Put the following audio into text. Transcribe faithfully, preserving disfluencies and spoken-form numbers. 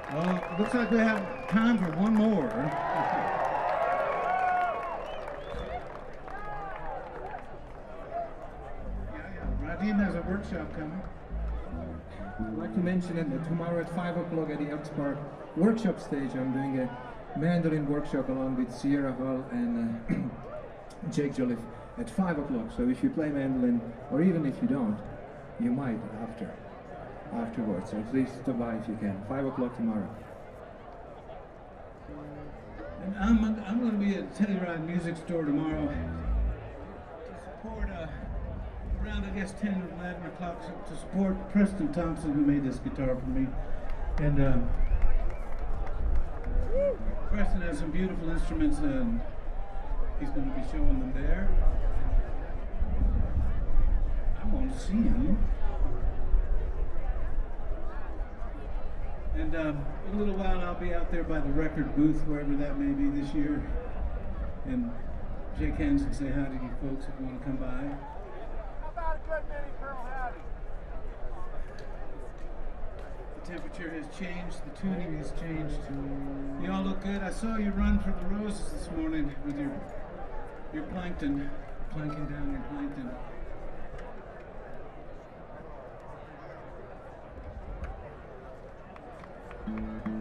Well, looks like we have time for one more. Yeah, yeah. Radim has a workshop coming. I'd like to mention that tomorrow at five o'clock at the Elks Park workshop stage, I'm doing a mandolin workshop along with Sierra Hull and uh, Jake Jolliffe at five o'clock. So if you play mandolin, or even if you don't, you might after, afterwards. So please stop by if you can. five o'clock tomorrow. And I'm, I'm going to be at Telluride Music Store tomorrow to support, uh, around I guess ten or eleven o'clock, to support Preston Thompson, who made this guitar for me. And um, Preston has some beautiful instruments, and he's going to be showing them there. I want to see him. And um, in a little while I'll be out there by the record booth, wherever that may be this year, and shake hands and say hi to you folks if you want to come by. How about a good mini Pearl Howdy? The temperature has changed, the tuning has changed. You all look good. I saw you run for the roses this morning with your your plankton, planking down your plankton. Thank you.